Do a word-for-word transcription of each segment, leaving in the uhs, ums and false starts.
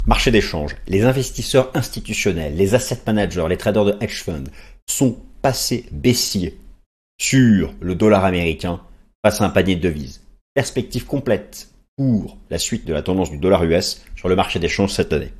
Marché d'échange, les investisseurs institutionnels, les asset managers, les traders de hedge funds sont passés baissiers sur le dollar américain face à un panier de devises. Perspective complète pour la suite de la tendance du dollar U S sur le marché d'échange cette année.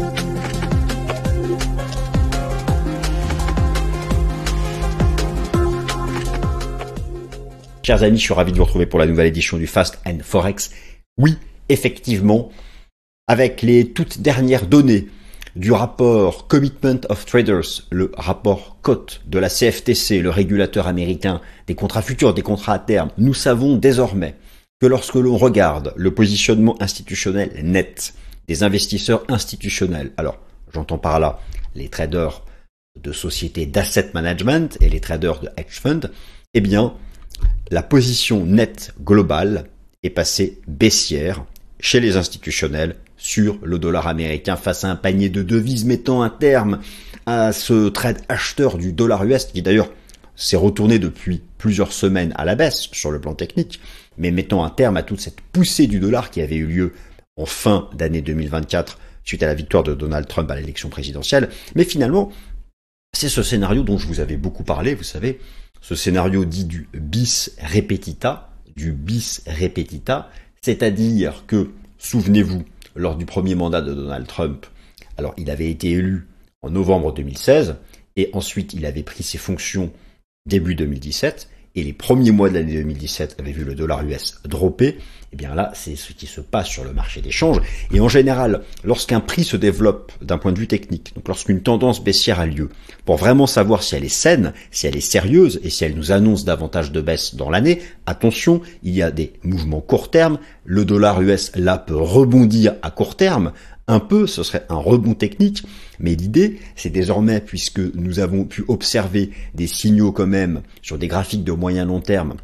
Chers amis, je suis ravi de vous retrouver pour la nouvelle édition du Fast and Forex. Oui, effectivement, avec les toutes dernières données du rapport Commitment of Traders, le rapport cote de la C F T C, le régulateur américain des contrats futurs, des contrats à terme, nous savons désormais que lorsque l'on regarde le positionnement institutionnel net des investisseurs institutionnels, alors j'entends par là les traders de sociétés d'asset management et les traders de hedge fund, eh bien, la position nette globale est passée baissière chez les institutionnels sur le dollar américain face à un panier de devises mettant un terme à ce trade acheteur du dollar U S qui d'ailleurs s'est retourné depuis plusieurs semaines à la baisse sur le plan technique, mais mettant un terme à toute cette poussée du dollar qui avait eu lieu en fin d'année deux mille vingt-quatre suite à la victoire de Donald Trump à l'élection présidentielle. Mais finalement, c'est ce scénario dont je vous avais beaucoup parlé, vous savez, ce scénario dit du bis repetita, du bis repetita, c'est-à-dire que, souvenez-vous, lors du premier mandat de Donald Trump, alors il avait été élu en novembre deux mille seize, et ensuite il avait pris ses fonctions début deux mille dix-sept, et les premiers mois de l'année deux mille dix-sept avaient vu le dollar U S dropper, et bien là, c'est ce qui se passe sur le marché d'échange. Et en général, lorsqu'un prix se développe d'un point de vue technique, donc lorsqu'une tendance baissière a lieu, pour vraiment savoir si elle est saine, si elle est sérieuse, et si elle nous annonce davantage de baisse dans l'année, attention, il y a des mouvements court terme, le dollar U S là peut rebondir à court terme, un peu, ce serait un rebond technique, mais l'idée, c'est désormais, puisque nous avons pu observer des signaux quand même sur des graphiques de moyen long terme,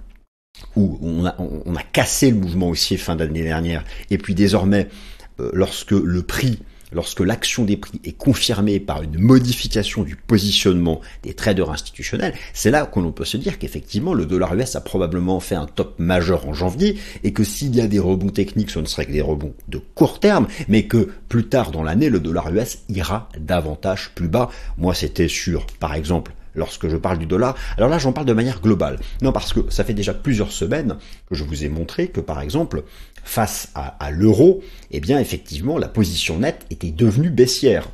où on a, on a cassé le mouvement haussier fin d'année dernière, et puis désormais, euh, lorsque le prix, lorsque l'action des prix est confirmée par une modification du positionnement des traders institutionnels, c'est là qu'on peut se dire qu'effectivement le dollar U S a probablement fait un top majeur en janvier et que s'il y a des rebonds techniques, ce ne serait que des rebonds de court terme, mais que plus tard dans l'année, le dollar U S ira davantage plus bas. Moi, c'était sûr, par exemple, lorsque je parle du dollar, alors là j'en parle de manière globale. Non, parce que ça fait déjà plusieurs semaines que je vous ai montré que par exemple, face à, à l'euro, eh bien effectivement la position nette était devenue baissière.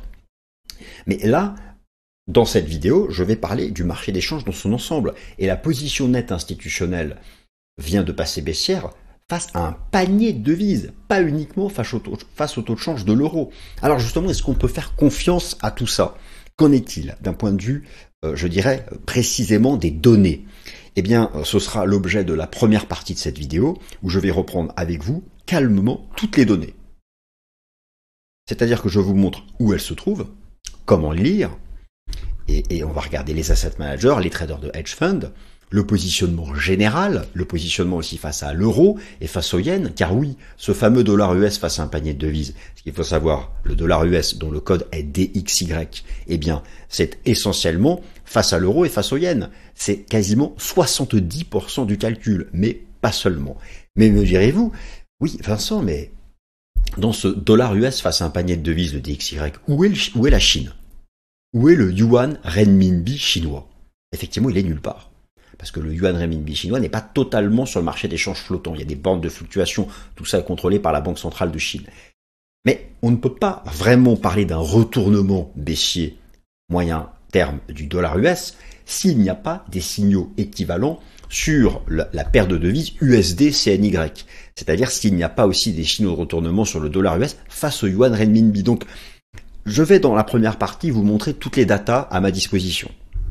Mais là, dans cette vidéo, je vais parler du marché d'échange dans son ensemble. Et la position nette institutionnelle vient de passer baissière face à un panier de devises, pas uniquement face au taux, face au taux de change de l'euro. Alors justement, est-ce qu'on peut faire confiance à tout ça? Qu'en est-il d'un point de vue, euh, je dirais, précisément des données? Eh bien, ce sera l'objet de la première partie de cette vidéo, où je vais reprendre avec vous, calmement, toutes les données. C'est-à-dire que je vous montre où elles se trouvent, comment les lire, et, et on va regarder les asset managers, les traders de hedge fund, le positionnement général, le positionnement aussi face à l'euro et face au yen, car oui, ce fameux dollar U S face à un panier de devises, ce qu'il faut savoir, le dollar U S dont le code est D X Y, eh bien, c'est essentiellement face à l'euro et face au yen. C'est quasiment soixante-dix pour cent du calcul, mais pas seulement. Mais me direz-vous, oui, Vincent, mais dans ce dollar U S face à un panier de devises, le D X Y, où est, le, où est la Chine? Où est le yuan renminbi chinois? Effectivement, il est nulle part. Parce que le yuan renminbi chinois n'est pas totalement sur le marché d'échange flottant. Il y a des bandes de fluctuation. Tout ça est contrôlé par la Banque centrale de Chine. Mais on ne peut pas vraiment parler d'un retournement baissier moyen terme du dollar U S s'il n'y a pas des signaux équivalents sur la, la paire de devises U S D C N Y. C'est-à-dire s'il n'y a pas aussi des signaux de retournement sur le dollar U S face au yuan renminbi. Donc, je vais dans la première partie vous montrer toutes les datas à ma disposition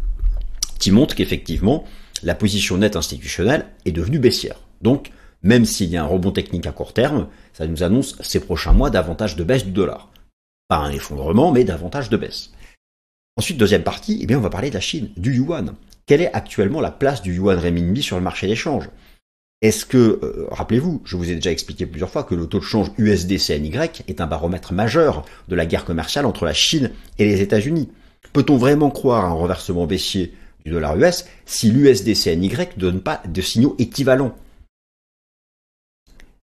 qui montrent qu'effectivement, la position nette institutionnelle est devenue baissière. Donc, même s'il y a un rebond technique à court terme, ça nous annonce ces prochains mois davantage de baisse du dollar. Pas un effondrement, mais davantage de baisse. Ensuite, deuxième partie, eh bien, on va parler de la Chine, du yuan. Quelle est actuellement la place du yuan renminbi sur le marché d'échange? Est-ce que, euh, rappelez-vous, je vous ai déjà expliqué plusieurs fois que le taux de change U S D C N Y est un baromètre majeur de la guerre commerciale entre la Chine et les États-Unis. Peut-on vraiment croire à un renversement baissier du dollar U S si l'U S D C N Y ne donne pas de signaux équivalents?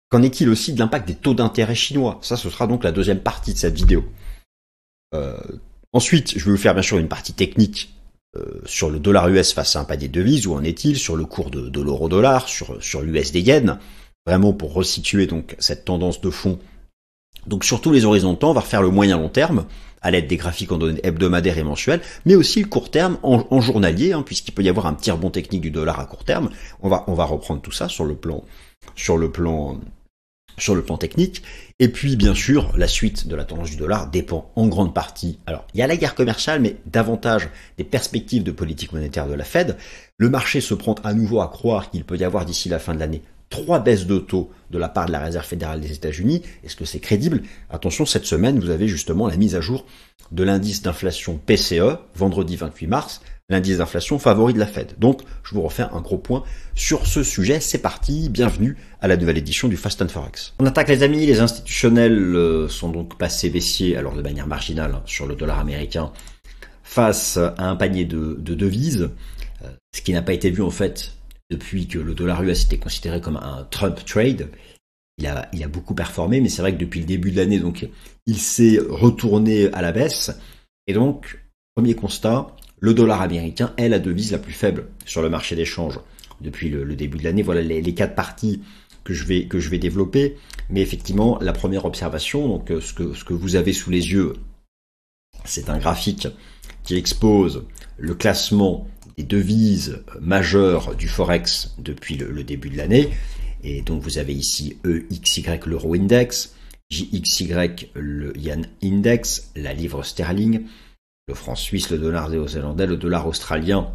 Qu'en est-il aussi de l'impact des taux d'intérêt chinois? Ça, ce sera donc la deuxième partie de cette vidéo. Euh, ensuite, je vais vous faire bien sûr une partie technique euh, sur le dollar U S face à un panier de devises. Où en est-il? Sur le cours de, de l'euro-dollar, sur, sur l'U S D yen. Vraiment pour resituer donc cette tendance de fond. Donc sur tous les horizons de temps, on va refaire le moyen long terme à l'aide des graphiques en données hebdomadaires et mensuelles, mais aussi le court terme en, en journalier, hein, puisqu'il peut y avoir un petit rebond technique du dollar à court terme. On va, on va reprendre tout ça sur le plan, sur le plan, sur le plan technique. Et puis, bien sûr, la suite de la tendance du dollar dépend en grande partie. Alors, il y a la guerre commerciale, mais davantage des perspectives de politique monétaire de la Fed. Le marché se prend à nouveau à croire qu'il peut y avoir d'ici la fin de l'année trois baisses de taux de la part de la Réserve fédérale des États-Unis. Est-ce que c'est crédible? Attention, cette semaine, vous avez justement la mise à jour de l'indice d'inflation P C E, vendredi vingt-huit mars, l'indice d'inflation favori de la Fed. Donc, je vous refais un gros point sur ce sujet. C'est parti, bienvenue à la nouvelle édition du Fast and Forex. On attaque les amis, les institutionnels sont donc passés baissiers, alors de manière marginale, sur le dollar américain, face à un panier de, de devises, ce qui n'a pas été vu en fait depuis que le dollar U S était considéré comme un Trump trade. Il a, il a beaucoup performé, mais c'est vrai que depuis le début de l'année, donc, il s'est retourné à la baisse. Et donc, premier constat, le dollar américain est la devise la plus faible sur le marché d'échange depuis le, le début de l'année. Voilà les, les quatre parties que je vais, que je vais développer. Mais effectivement, la première observation, donc, ce que, ce que vous avez sous les yeux, c'est un graphique qui expose le classement des devises majeures du Forex depuis le, le début de l'année. Et donc vous avez ici E X Y l'euro index, J X Y le yen index, la livre sterling, le franc suisse, le dollar néo-zélandais, le dollar australien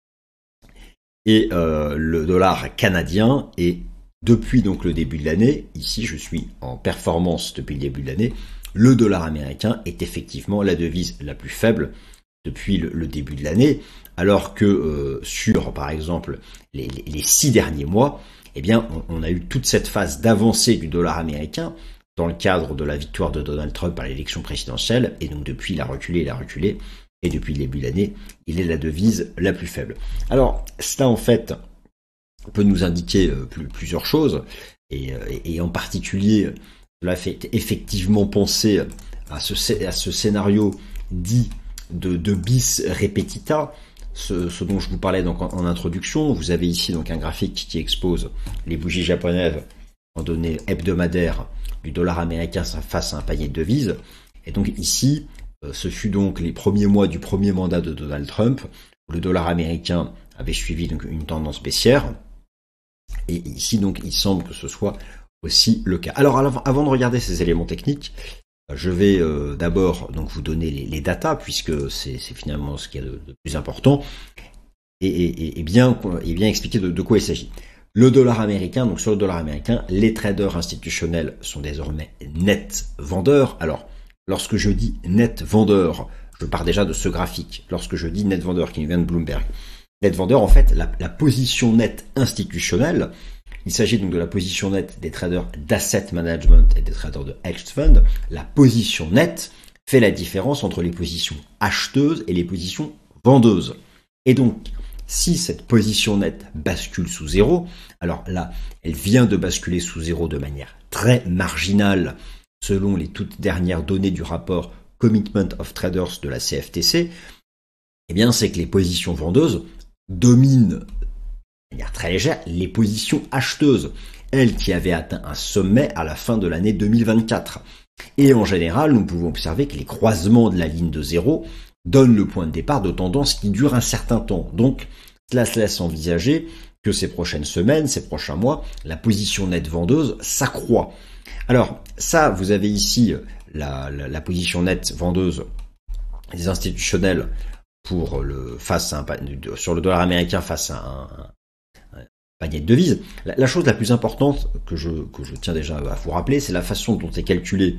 et euh, le dollar canadien. Et depuis donc le début de l'année, ici je suis en performance depuis le début de l'année, le dollar américain est effectivement la devise la plus faible depuis le, le début de l'année, alors que euh, sur, par exemple, les, les, les six derniers mois, eh bien, on, on a eu toute cette phase d'avancée du dollar américain dans le cadre de la victoire de Donald Trump à l'élection présidentielle, et donc depuis, il a reculé, il a reculé, et depuis le début de l'année, il est la devise la plus faible. Alors, cela, en fait, peut nous indiquer euh, plus, plusieurs choses, et, et, et en particulier, cela fait effectivement penser à ce, à ce scénario dit de, de bis repetita, ce, ce dont je vous parlais donc en, en introduction. Vous avez ici donc un graphique qui expose les bougies japonaises en données hebdomadaires du dollar américain face à un panier de devises. Et donc ici, euh, ce fut donc les premiers mois du premier mandat de Donald Trump, où le dollar américain avait suivi donc une tendance baissière. Et ici donc il semble que ce soit aussi le cas. Alors avant de regarder ces éléments techniques, je vais euh, d'abord donc vous donner les, les datas, puisque c'est finalement ce qu'il y a de, de plus important, et, et, et, bien, et bien expliquer de, de quoi il s'agit. Le dollar américain, donc sur le dollar américain, les traders institutionnels sont désormais net vendeurs. Alors, lorsque je dis net vendeur, je pars déjà de ce graphique. Lorsque je dis net vendeur, qui vient de Bloomberg, net vendeur, en fait, la, la position nette institutionnelle, il s'agit donc de la position nette des traders d'asset management et des traders de hedge fund. La position nette fait la différence entre les positions acheteuses et les positions vendeuses. Et donc, si cette position nette bascule sous zéro, alors là, elle vient de basculer sous zéro de manière très marginale selon les toutes dernières données du rapport Commitment of Traders de la C F T C, eh bien, c'est que les positions vendeuses dominent de manière très légère les positions acheteuses, elles qui avaient atteint un sommet à la fin de l'année deux mille vingt-quatre. Et en général, nous pouvons observer que les croisements de la ligne de zéro donnent le point de départ de tendance qui dure un certain temps. Donc, cela se laisse envisager que ces prochaines semaines, ces prochains mois, la position nette vendeuse s'accroît. Alors, ça, vous avez ici la, la, la position nette vendeuse des institutionnels pour le, face à un, sur le dollar américain face à un, un panier de devises. La, la chose la plus importante que je, que je tiens déjà à vous rappeler, c'est la façon dont est calculé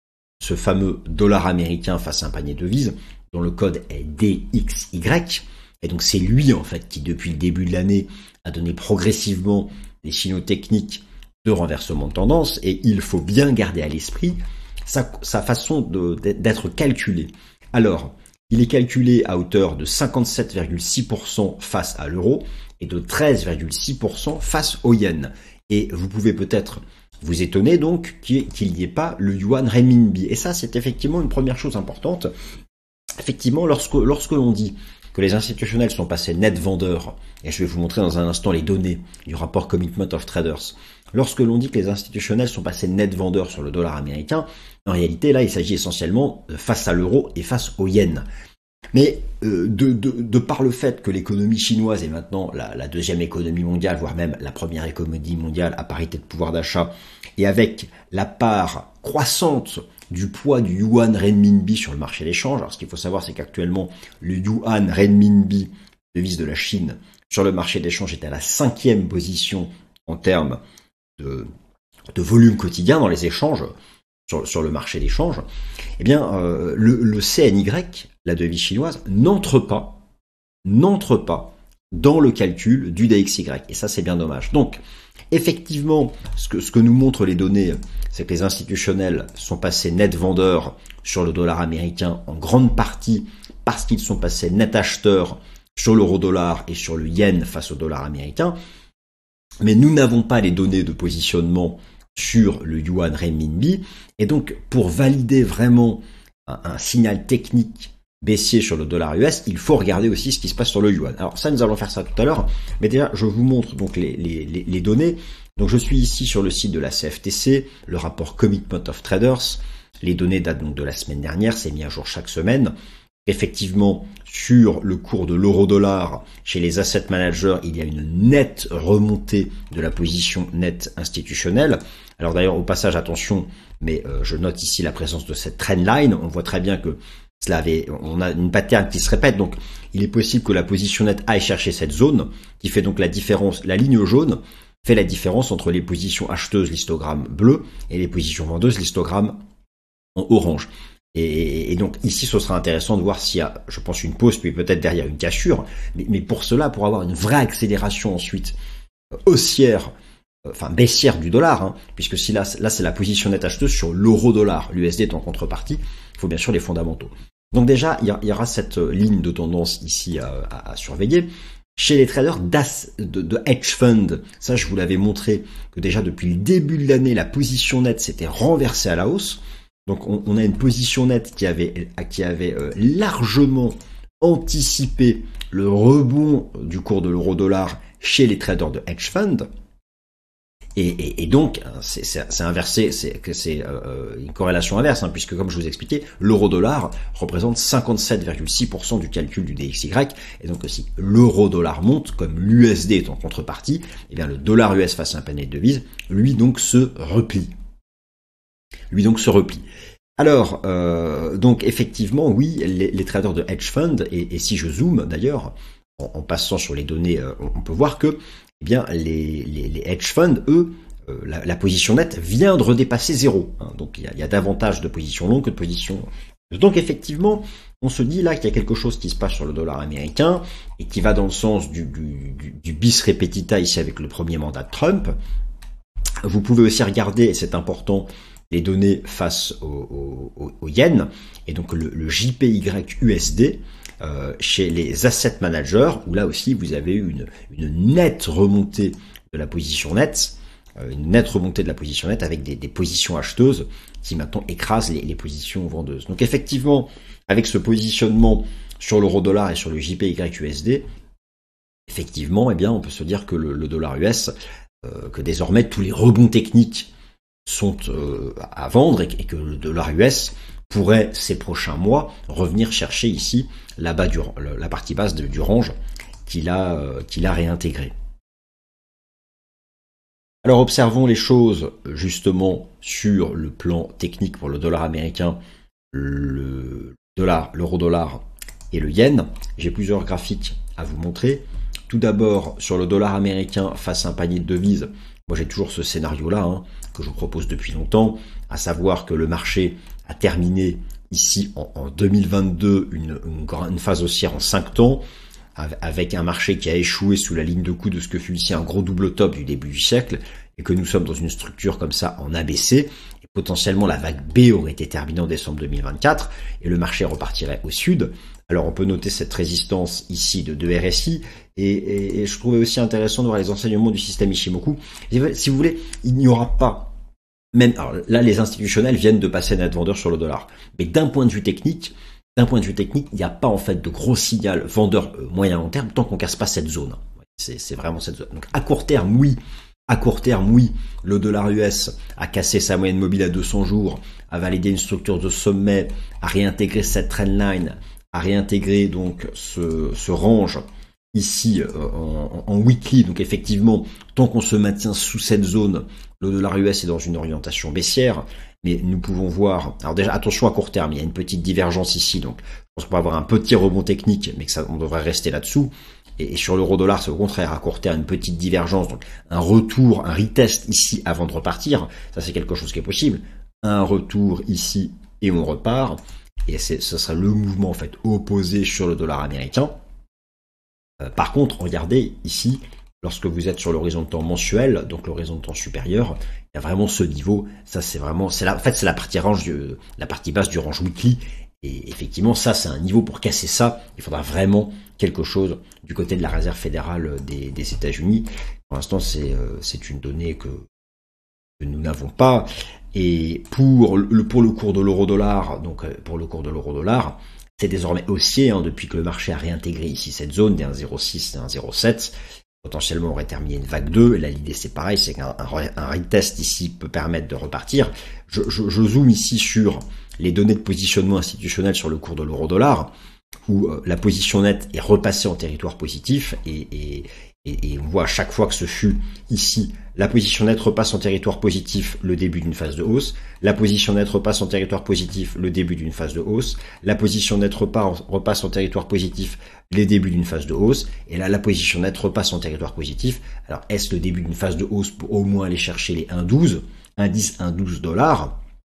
ce fameux dollar américain face à un panier de devises, dont le code est D X Y. Et donc c'est lui en fait qui depuis le début de l'année a donné progressivement les signaux techniques de renversement de tendance, et il faut bien garder à l'esprit sa, sa façon d'être calculé. Alors, il est calculé à hauteur de cinquante-sept virgule six pour cent face à l'euro et de treize virgule six pour cent face au yen. Et vous pouvez peut-être vous étonner donc qu'il n'y ait pas le yuan renminbi. Et ça, c'est effectivement une première chose importante. Effectivement, lorsque, lorsque l'on dit que les institutionnels sont passés net vendeurs, et je vais vous montrer dans un instant les données du rapport Commitment of Traders, lorsque l'on dit que les institutionnels sont passés net vendeurs sur le dollar américain, en réalité, là, il s'agit essentiellement face à l'euro et face au yen. Mais euh, de, de, de par le fait que l'économie chinoise est maintenant la, la deuxième économie mondiale, voire même la première économie mondiale à parité de pouvoir d'achat, et avec la part croissante du poids du yuan renminbi sur le marché d'échange. Alors ce qu'il faut savoir, c'est qu'actuellement, le yuan renminbi, devise de la Chine, sur le marché d'échange est à la cinquième position en termes de, de volume quotidien dans les échanges sur, sur le marché d'échange. Eh bien, euh, le, le C N Y, la devise chinoise, n'entre pas, n'entre pas dans le calcul du D X Y. Et ça, c'est bien dommage. Donc, effectivement, ce que, ce que nous montrent les données, c'est que les institutionnels sont passés net vendeurs sur le dollar américain en grande partie parce qu'ils sont passés net acheteurs sur l'euro-dollar et sur le yen face au dollar américain. Mais nous n'avons pas les données de positionnement sur le yuan renminbi. Et donc, pour valider vraiment un, un signal technique baissier sur le dollar U S, il faut regarder aussi ce qui se passe sur le yuan. Alors ça, nous allons faire ça tout à l'heure, mais déjà, je vous montre donc les, les, les, les données. Donc je suis ici sur le site de la C F T C, le rapport Commitment of Traders. Les données datent donc de la semaine dernière, c'est mis à jour chaque semaine. Effectivement, sur le cours de l'euro-dollar, chez les asset managers, il y a une nette remontée de la position nette institutionnelle. Alors d'ailleurs, au passage, attention, mais euh, je note ici la présence de cette trendline. On voit très bien que cela avait, on a une pattern qui se répète, donc il est possible que la position nette aille chercher cette zone, qui fait donc la différence, la ligne jaune fait la différence entre les positions acheteuses l'histogramme bleu et les positions vendeuses l'histogramme en orange. Et, et donc ici, ce sera intéressant de voir s'il y a, je pense, une pause, puis peut-être derrière une cassure, mais, mais pour cela, pour avoir une vraie accélération ensuite haussière, enfin baissière du dollar, hein, puisque si là, là c'est la position nette acheteuse sur l'euro-dollar, l'U S D est en contrepartie, il faut bien sûr les fondamentaux. Donc déjà, il y, y aura cette ligne de tendance ici à, à, à surveiller. Chez les traders de, de hedge fund, ça je vous l'avais montré que déjà depuis le début de l'année, la position nette s'était renversée à la hausse. Donc on, on a une position nette qui avait, qui avait euh, largement anticipé le rebond du cours de l'euro-dollar chez les traders de hedge fund. Et, et, et donc, c'est inversé, c'est euh, une corrélation inverse, hein, puisque comme je vous expliquais, l'euro-dollar représente cinquante-sept virgule six pour cent du calcul du D X Y, et donc si l'euro-dollar monte, comme l'U S D est en contrepartie, eh bien le dollar U S face à un panier de devises, lui donc se replie. Lui donc se replie. Alors, euh, donc effectivement, oui, les, les traders de hedge fund, et, et si je zoome d'ailleurs, en, en passant sur les données, euh, on, on peut voir que eh bien, les, les, les hedge funds, eux, euh, la, la position nette vient de redépasser zéro. Hein, donc, il y, a, il y a davantage de positions longues que de positions... Donc, effectivement, on se dit là qu'il y a quelque chose qui se passe sur le dollar américain et qui va dans le sens du, du, du, du bis repetita ici avec le premier mandat de Trump. Vous pouvez aussi regarder, et c'est important, les données face au, au, au yen, et donc le, le J P Y U S D, Euh, chez les asset managers, où là aussi vous avez eu une, une nette remontée de la position nette, euh, une nette remontée de la position nette avec des, des positions acheteuses qui maintenant écrasent les, les positions vendeuses. Donc effectivement, avec ce positionnement sur l'euro-dollar et sur le J P Y U S D, effectivement, eh bien, on peut se dire que le, le dollar U S, euh, que désormais tous les rebonds techniques sont euh, à vendre et, et que le dollar U S pourrait ces prochains mois revenir chercher ici la, bas du, la partie basse de, du range qu'il a, euh, qu'il a réintégré. Alors observons les choses justement sur le plan technique pour le dollar américain, le dollar, l'euro-dollar et le yen. J'ai plusieurs graphiques à vous montrer. Tout d'abord sur le dollar américain face à un panier de devises. Moi j'ai toujours ce scénario-là hein, que je vous propose depuis longtemps, à savoir que le marché a terminé ici en, en deux mille vingt-deux une, une, une phase haussière en cinq temps, avec un marché qui a échoué sous la ligne de coup de ce que fut ici un gros double top du début du siècle, et que nous sommes dans une structure comme ça en A B C, et potentiellement la vague B aurait été terminée en décembre deux mille vingt-quatre, et le marché repartirait au sud. Alors on peut noter cette résistance ici de, de R S I, et, et, et je trouvais aussi intéressant de voir les enseignements du système Ishimoku. Si vous voulez, il n'y aura pas même, alors là, les institutionnels viennent de passer net vendeur sur le dollar. Mais d'un point de vue technique, d'un point de vue technique, il n'y a pas en fait de gros signal vendeur euh, moyen long terme tant qu'on casse pas cette zone. C'est, c'est vraiment cette zone. Donc à court terme, oui. À court terme, oui, le dollar U S a cassé sa moyenne mobile à deux cents jours, a validé une structure de sommet, a réintégré cette trendline, a réintégré donc ce, ce range ici euh, en, en weekly. Donc effectivement, tant qu'on se maintient sous cette zone, le dollar U S est dans une orientation baissière. Mais nous pouvons voir, alors déjà attention à court terme, il y a une petite divergence ici, donc je pense qu'on va avoir un petit rebond technique, mais que ça, on devrait rester là-dessous. Et, et sur l'euro-dollar, c'est au contraire à court terme une petite divergence, donc un retour, un retest ici avant de repartir, ça c'est quelque chose qui est possible. Un retour ici et on repart, et c'est, ce sera le mouvement en fait opposé sur le dollar américain. Euh, par contre, regardez ici, lorsque vous êtes sur l'horizon de temps mensuel, donc l'horizon de temps supérieur, il y a vraiment ce niveau. Ça, c'est vraiment, c'est la, en fait, c'est la partie range, du, la partie basse du range weekly. Et effectivement, ça, c'est un niveau pour casser ça. Il faudra vraiment quelque chose du côté de la Réserve fédérale des, des États-Unis. Pour l'instant, c'est, euh, c'est une donnée que, que nous n'avons pas. Et pour le, pour le cours de l'euro-dollar, donc pour le cours de l'euro-dollar, c'est désormais haussier hein, depuis que le marché a réintégré ici cette zone des un virgule zéro six et un virgule zéro sept. Potentiellement, on aurait terminé une vague deux. Et là, l'idée, c'est pareil, c'est qu'un un, un retest ici peut permettre de repartir. Je, je, je zoome ici sur les données de positionnement institutionnel sur le cours de l'euro-dollar, où euh, la position nette est repassée en territoire positif, et, et, et, et on voit à chaque fois que ce fut ici, la position nette repasse en territoire positif, le début d'une phase de hausse, la position nette repasse en territoire positif, le début d'une phase de hausse, la position nette repasse en territoire positif, les débuts d'une phase de hausse, et là la position nette repasse en territoire positif. Alors est-ce le début d'une phase de hausse pour au moins aller chercher les un virgule douze, indice un virgule douze dollars,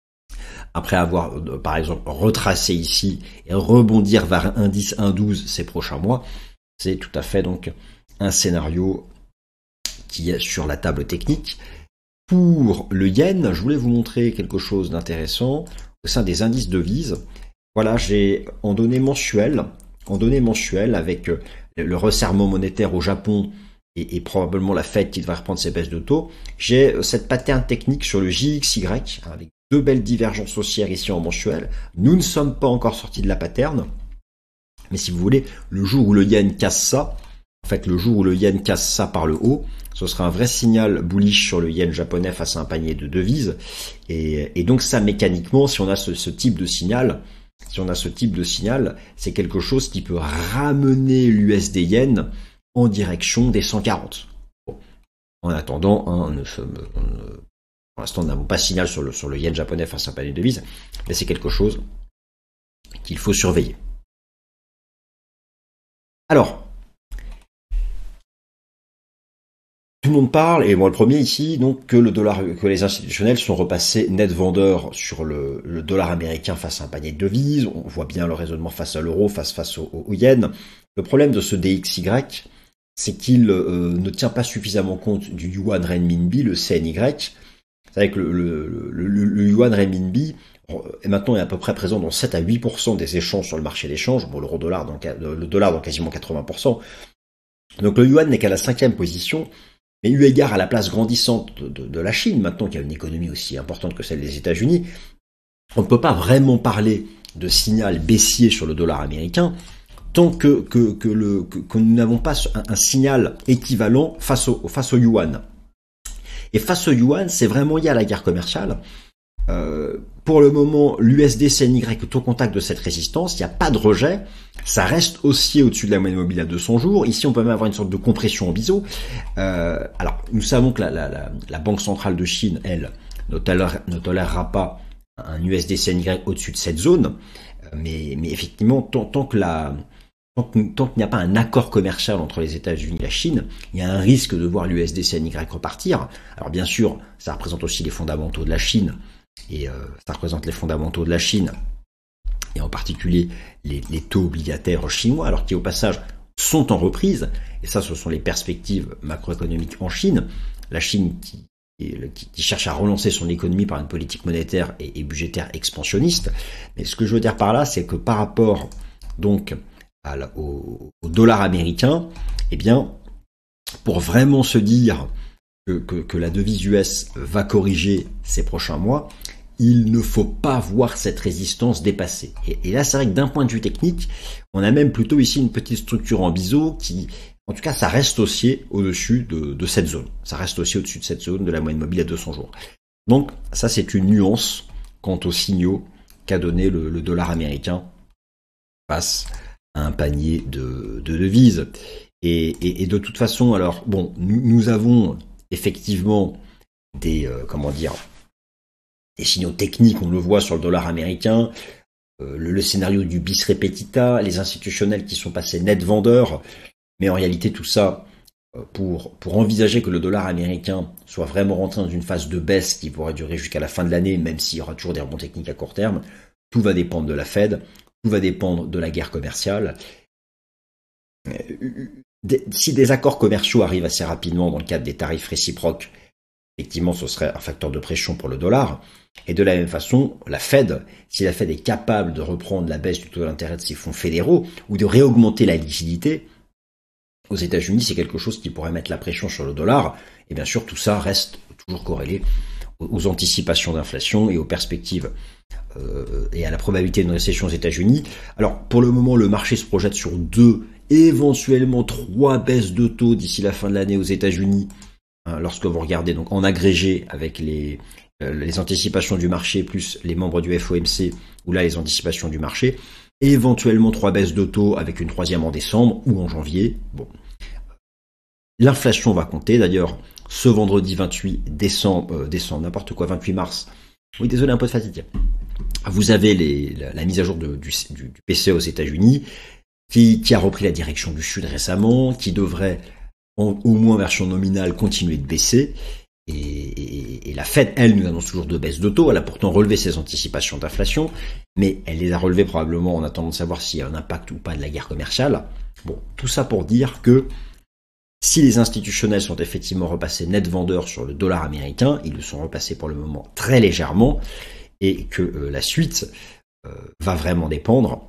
après avoir par exemple retracé ici et rebondir vers un indice un virgule douze ces prochains mois? C'est tout à fait donc un scénario qui est sur la table technique. Pour le yen, je voulais vous montrer quelque chose d'intéressant au sein des indices devises. Voilà, j'ai en données mensuelles, en données mensuelles avec le resserrement monétaire au Japon et, et probablement la Fed qui devrait reprendre ses baisses de taux, j'ai cette pattern technique sur le J X Y avec deux belles divergences haussières ici en mensuel. Nous ne sommes pas encore sortis de la pattern, mais si vous voulez, le jour où le yen casse ça, en fait le jour où le yen casse ça par le haut, ce sera un vrai signal bullish sur le yen japonais face à un panier de devises. Et, et donc ça, mécaniquement, si on a ce, ce type de signal, si on a ce type de signal, c'est quelque chose qui peut ramener l'U S D yen en direction des cent quarante. Bon. En attendant, hein, nous sommes, on, pour l'instant, nous n'avons pas de signal sur le, sur le yen japonais face à un panier de devises, mais c'est quelque chose qu'il faut surveiller. Alors, tout le monde parle, et moi le premier ici, donc que le dollar, que les institutionnels sont repassés net vendeurs sur le, le dollar américain face à un panier de devises. On voit bien le raisonnement face à l'euro, face face au, au yen. Le problème de ce D X Y, c'est qu'il euh, ne tient pas suffisamment compte du yuan renminbi, le C N Y. Vous savez que le, le, le, le yuan renminbi est maintenant à peu près présent dans sept à huit pour cent des échanges sur le marché d'échange. Bon, l'euro dollar, donc le dollar dans quasiment quatre-vingts pour cent. Donc le yuan n'est qu'à la cinquième position. Mais eu égard à la place grandissante de, de, de la Chine, maintenant qu'il y a une économie aussi importante que celle des États-Unis, on ne peut pas vraiment parler de signal baissier sur le dollar américain tant que, que, que, le, que, que nous n'avons pas un, un signal équivalent face au, face au yuan. Et face au yuan, c'est vraiment lié à la guerre commerciale. Euh, pour le moment, l'U S D C N Y est au contact de cette résistance, il n'y a pas de rejet, ça reste haussier au-dessus de la moyenne mobile à deux cents jours. Ici, on peut même avoir une sorte de compression en biseau. Euh, alors, nous savons que la, la, la, la Banque centrale de Chine, elle, ne, tolère, ne tolérera pas un U S D C N Y au-dessus de cette zone, mais, mais effectivement, tant, tant que la... Tant qu'il n'y a pas un accord commercial entre les États-Unis et la Chine, il y a un risque de voir l'U S D C N Y repartir. Alors bien sûr, ça représente aussi les fondamentaux de la Chine, et euh, ça représente les fondamentaux de la Chine, et en particulier les, les taux obligataires chinois, alors qui au passage sont en reprise, et ça ce sont les perspectives macroéconomiques en Chine. La Chine qui, qui, qui cherche à relancer son économie par une politique monétaire et, et budgétaire expansionniste. Mais ce que je veux dire par là, c'est que par rapport donc Au, au dollar américain, eh bien, pour vraiment se dire que, que, que la devise U S va corriger ces prochains mois, il ne faut pas voir cette résistance dépasser. Et, et là, c'est vrai que d'un point de vue technique, on a même plutôt ici une petite structure en biseau qui, en tout cas, ça reste haussier au-dessus de, de cette zone. Ça reste haussier au-dessus de cette zone de la moyenne mobile à deux cents jours. Donc, ça, c'est une nuance quant aux signaux qu'a donné le, le dollar américain face à un panier de, de devises. Et, et, et de toute façon, alors, bon, nous, nous avons effectivement des, euh, comment dire, des signaux techniques, on le voit sur le dollar américain, euh, le, le scénario du bis repetita, les institutionnels qui sont passés net vendeurs, mais en réalité tout ça, euh, pour, pour envisager que le dollar américain soit vraiment rentré dans une phase de baisse qui pourrait durer jusqu'à la fin de l'année, même s'il y aura toujours des rebonds techniques à court terme, tout va dépendre de la Fed, tout va dépendre de la guerre commerciale. Si des accords commerciaux arrivent assez rapidement dans le cadre des tarifs réciproques, effectivement, ce serait un facteur de pression pour le dollar. Et de la même façon, la Fed, si la Fed est capable de reprendre la baisse du taux d'intérêt de ses fonds fédéraux ou de réaugmenter la liquidité aux États-Unis, c'est quelque chose qui pourrait mettre la pression sur le dollar. Et bien sûr, tout ça reste toujours corrélé aux anticipations d'inflation et aux perspectives euh, et à la probabilité d'une récession aux États-Unis. Alors, pour le moment, le marché se projette sur deux, éventuellement trois baisses de taux d'ici la fin de l'année aux États-Unis. Hein, lorsque vous regardez donc en agrégé avec les, euh, les anticipations du marché plus les membres du F O M C, ou là les anticipations du marché, et éventuellement trois baisses de taux avec une troisième en décembre ou en janvier. Bon, l'inflation va compter. D'ailleurs, ce vendredi vingt-huit décembre, euh, décembre, n'importe quoi, vingt-huit mars. Oui, désolé, un peu de fatigue. Vous avez les, la, la mise à jour de, du, du, du P C E aux États-Unis, qui, qui a repris la direction du Sud récemment, qui devrait, en, au moins en version nominale, continuer de baisser. Et, et, et la Fed, elle, nous annonce toujours de baisse de taux. Elle a pourtant relevé ses anticipations d'inflation, mais elle les a relevées probablement en attendant de savoir s'il y a un impact ou pas de la guerre commerciale. Bon, tout ça pour dire que si les institutionnels sont effectivement repassés net vendeurs sur le dollar américain, ils le sont repassés pour le moment très légèrement, et que euh, la suite euh, va vraiment dépendre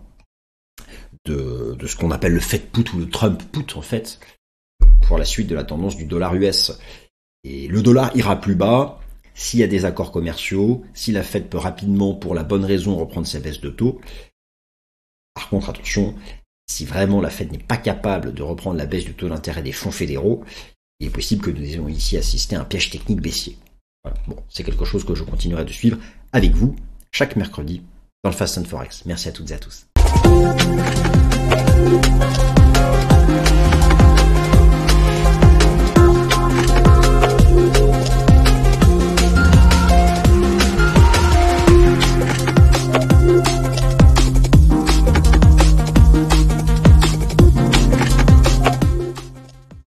de, de ce qu'on appelle le Fed put ou le Trump put, en fait, pour la suite de la tendance du dollar U S. Et le dollar ira plus bas s'il y a des accords commerciaux, si la Fed peut rapidement, pour la bonne raison, reprendre ses baisses de taux. Par contre, attention, si vraiment la Fed n'est pas capable de reprendre la baisse du taux d'intérêt des fonds fédéraux, il est possible que nous ayons ici assisté à un piège technique baissier. Voilà. Bon, c'est quelque chose que je continuerai de suivre avec vous chaque mercredi dans le Fast and Forex. Merci à toutes et à tous.